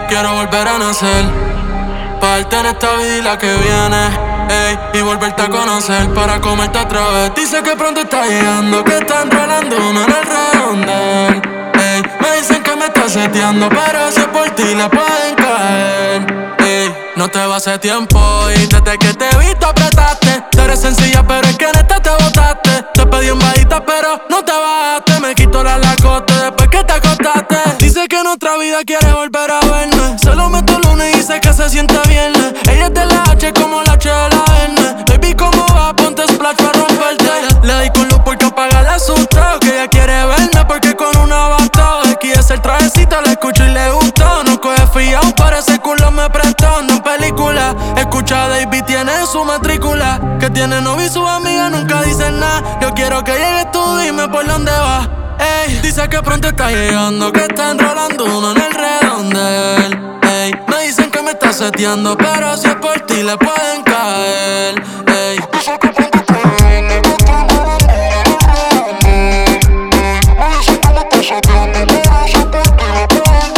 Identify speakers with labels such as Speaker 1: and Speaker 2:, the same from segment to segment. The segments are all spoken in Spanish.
Speaker 1: Quiero volver a nacer, pa' darte en esta vida y la que viene, ey, y volverte a conocer para comerte otra vez. Dice que pronto está llegando, que está enrolando uno en el redondel, ey. Me dicen que me está seteando, pero si es por ti le pueden caer, ey. No te va hace tiempo y desde que te he visto apretaste. Tú eres sencilla pero es que en esta te botaste. Te pedí un bajita pero no te bajaste. Me quito la lacote después que te acostaste. Dice que en otra vida quiere volver a verme. Se lo meto el lunes y dice que se siente viernes. Ella es de la H como la H de la N. Baby, ¿cómo va? Ponte splash para romperte. Le di con luz porque apaga la asusta. Que ella quiere verme porque con una basta. Aquí es el trajecito, la escucho y le gustó. No coge fiao, para ese culo me prestó. No en película, escucha David tiene su matrícula. Que tiene novio y su amiga nunca dicen nada. Yo quiero que llegues tú, dime por dónde vas. Ey, dice que pronto está llegando, que está enrolando uno en el redondel. Ey, me dicen que me está seteando, pero si es por ti le pueden caer. Ey, dice que pronto está llegando, que está enrolando uno en el redondel. Me dicen que me está seteando, pero si es por ti le pueden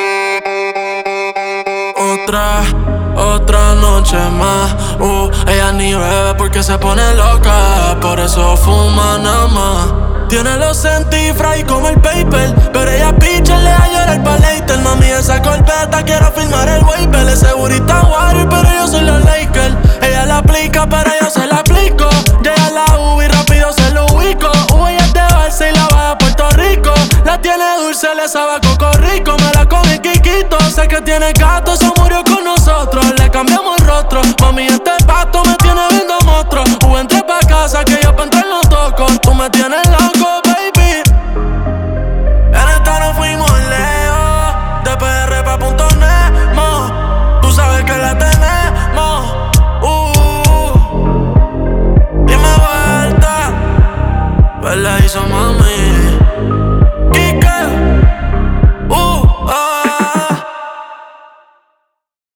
Speaker 1: caer. Otra noche más, ella ni bebe porque se pone loca, por eso fuma nada más. Tiene los centifras y como el paper, pero ella picha le da llorar pa' later. Mami, esa corpeta quiero firmar el waiver. Es segurita Warrior, pero yo soy los Lakers. Ella la aplica, pero yo se la aplico. Llega la U y rápido se lo ubico. Ella es de Barça y la baja a Puerto Rico. La tiene dulce, le sabe a coco rico. Me la come Kikito, sé que tiene gato, se murió con nosotros. Le cambiamos el rostro, mami, este pato me tiene viendo monstruo. Entré pa' casa que yo pa' entrar no toco. Tú me tienes loco, baby. En esta nos fuimos lejos, de PR pa' Punto Nemo. Tú sabes que la tenemos. Dime vuelta, pues la hizo mami.